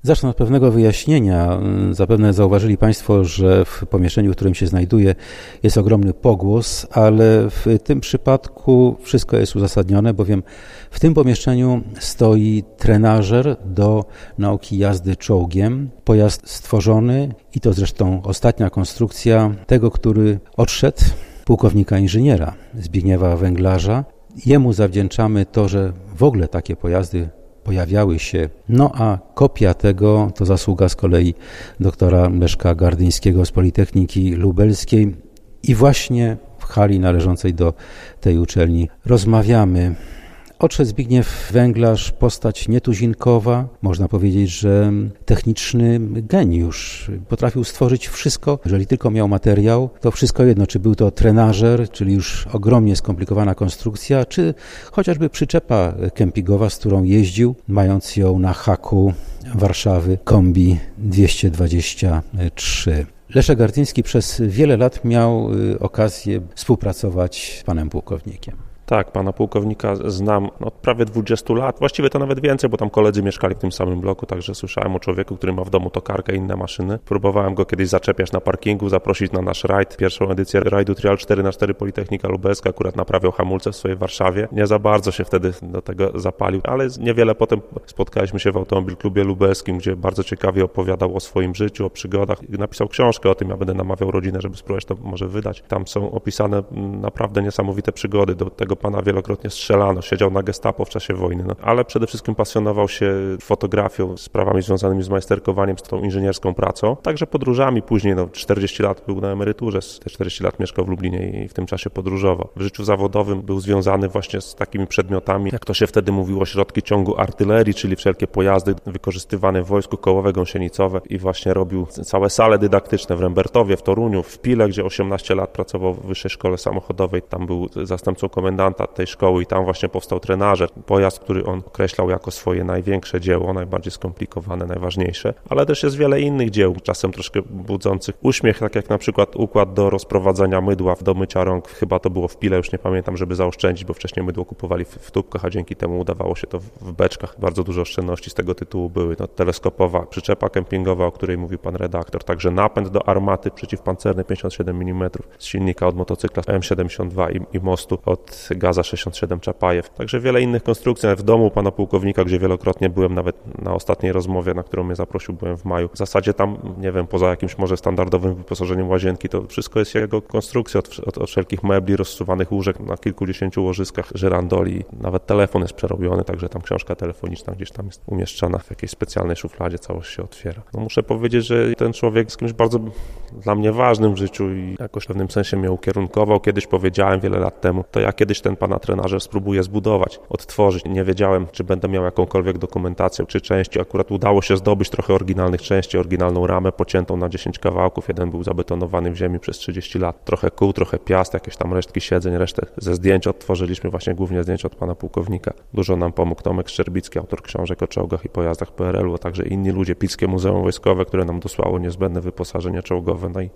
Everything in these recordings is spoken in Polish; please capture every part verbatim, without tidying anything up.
Zacznę od pewnego wyjaśnienia. Zapewne zauważyli Państwo, że w pomieszczeniu, w którym się znajduję, jest ogromny pogłos, ale w tym przypadku wszystko jest uzasadnione, bowiem w tym pomieszczeniu stoi trenażer do nauki jazdy czołgiem. Pojazd stworzony i to zresztą ostatnia konstrukcja tego, który odszedł, pułkownika inżyniera Zbigniewa Węglarza. Jemu zawdzięczamy to, że w ogóle takie pojazdy pojawiały się. No a kopia tego to zasługa z kolei doktora Leszka Gardyńskiego z Politechniki Lubelskiej i właśnie w hali należącej do tej uczelni rozmawiamy. Odszedł Zbigniew Węglarz, postać nietuzinkowa, można powiedzieć, że techniczny geniusz. Potrafił stworzyć wszystko, jeżeli tylko miał materiał, to wszystko jedno, czy był to trenażer, czyli już ogromnie skomplikowana konstrukcja, czy chociażby przyczepa kempingowa, z którą jeździł, mając ją na haku Warszawy Kombi dwieście dwadzieścia trzy. Leszek Gardyński przez wiele lat miał okazję współpracować z panem pułkownikiem. Tak, pana pułkownika znam od prawie dwudziestu lat, właściwie to nawet więcej, bo tam koledzy mieszkali w tym samym bloku, także słyszałem o człowieku, który ma w domu tokarkę i inne maszyny. Próbowałem go kiedyś zaczepiać na parkingu, zaprosić na nasz rajd, pierwszą edycję rajdu Trial cztery na cztery Politechnika Lubelska, akurat naprawiał hamulce w swojej Warszawie. Nie za bardzo się wtedy do tego zapalił, ale niewiele potem spotkaliśmy się w Automobil Klubie Lubelskim, gdzie bardzo ciekawie opowiadał o swoim życiu, o przygodach. Napisał książkę o tym, ja będę namawiał rodzinę, żeby spróbować to może wydać. Tam są opisane naprawdę niesamowite przygody. Do tego pana wielokrotnie strzelano, siedział na gestapo w czasie wojny, no. Ale przede wszystkim pasjonował się fotografią, sprawami związanymi z majsterkowaniem, z tą inżynierską pracą, także podróżami później, no czterdzieści lat był na emeryturze, te czterdzieści lat mieszkał w Lublinie i w tym czasie podróżował. W życiu zawodowym był związany właśnie z takimi przedmiotami, jak to się wtedy mówiło, środki ciągu artylerii, czyli wszelkie pojazdy wykorzystywane w wojsku, kołowe, gąsienicowe i właśnie robił całe sale dydaktyczne w Rembertowie, w Toruniu, w Pile, gdzie osiemnaście lat pracował w Wyższej Szkole Samochodowej, tam był zastępcą komendanta tej szkoły i tam właśnie powstał trenażer, pojazd, który on określał jako swoje największe dzieło, najbardziej skomplikowane, najważniejsze, ale też jest wiele innych dzieł, czasem troszkę budzących uśmiech, tak jak na przykład układ do rozprowadzania mydła, do mycia rąk, chyba to było w Pile, już nie pamiętam, żeby zaoszczędzić, bo wcześniej mydło kupowali w, w tubkach, a dzięki temu udawało się to w beczkach. Bardzo dużo oszczędności z tego tytułu były. No, teleskopowa przyczepa kempingowa, o której mówił pan redaktor, także napęd do armaty przeciwpancernej pięćdziesiąt siedem milimetrów z silnika od motocykla M siedemdziesiąt dwa i, i mostu od Gaza sześćdziesiąt siedem Czapajew. Także wiele innych konstrukcji. W domu pana pułkownika, gdzie wielokrotnie byłem, nawet na ostatniej rozmowie, na którą mnie zaprosił, byłem w maju. W zasadzie tam, nie wiem, poza jakimś może standardowym wyposażeniem łazienki, to wszystko jest jego konstrukcja, od, od, od wszelkich mebli, rozsuwanych łóżek na kilkudziesięciu łożyskach, żyrandoli. Nawet telefon jest przerobiony, także tam książka telefoniczna gdzieś tam jest umieszczona w jakiejś specjalnej szufladzie, całość się otwiera. No muszę powiedzieć, że ten człowiek jest kimś bardzo dla mnie ważnym w życiu i jakoś w pewnym sensie mnie ukierunkował. Kiedyś powiedziałem wiele lat temu, to ja kiedyś ten pana trenażer spróbuję zbudować, odtworzyć. Nie wiedziałem, czy będę miał jakąkolwiek dokumentację, czy części. Akurat udało się zdobyć trochę oryginalnych części, oryginalną ramę pociętą na dziesięć kawałków. Jeden był zabetonowany w ziemi przez trzydzieści lat. Trochę kół, trochę piast, jakieś tam resztki siedzeń, resztę ze zdjęć odtworzyliśmy, właśnie głównie zdjęć od pana pułkownika. Dużo nam pomógł Tomek Szczerbicki, autor książek o czołgach i pojazdach P R L u, a także inni ludzie, Pilskie Muzeum Wojskowe, które nam dosłało niezbędne wyposażenie czołgowe. No i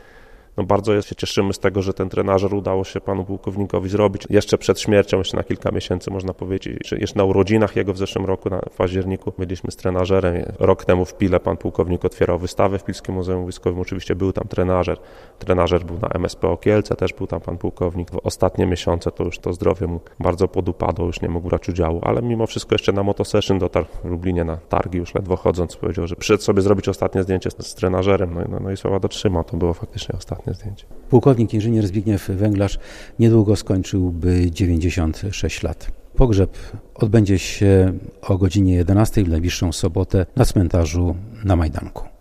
No bardzo się cieszymy z tego, że ten trenażer udało się panu pułkownikowi zrobić. Jeszcze przed śmiercią, jeszcze na kilka miesięcy można powiedzieć, jeszcze na urodzinach jego w zeszłym roku, na, w październiku, byliśmy z trenażerem. Rok temu w Pile pan pułkownik otwierał wystawę w Pilskim Muzeum Wojskowym. Oczywiście był tam trenażer. Trenażer był na M S P o Kielce, też był tam pan pułkownik. W ostatnie miesiące to już to zdrowie mu bardzo podupadło, już nie mógł brać udziału, ale mimo wszystko jeszcze na motosession dotarł w Lublinie na targi, już ledwo chodząc, powiedział, że przyszedł sobie zrobić ostatnie zdjęcie z, z trenażerem. No, no, no i słowa dotrzymał, to było faktycznie ostatnie zdjęcie. Pułkownik inżynier Zbigniew Węglarz niedługo skończyłby dziewięćdziesiąt sześć lat. Pogrzeb odbędzie się o godzinie jedenastej w najbliższą sobotę na cmentarzu na Majdanku.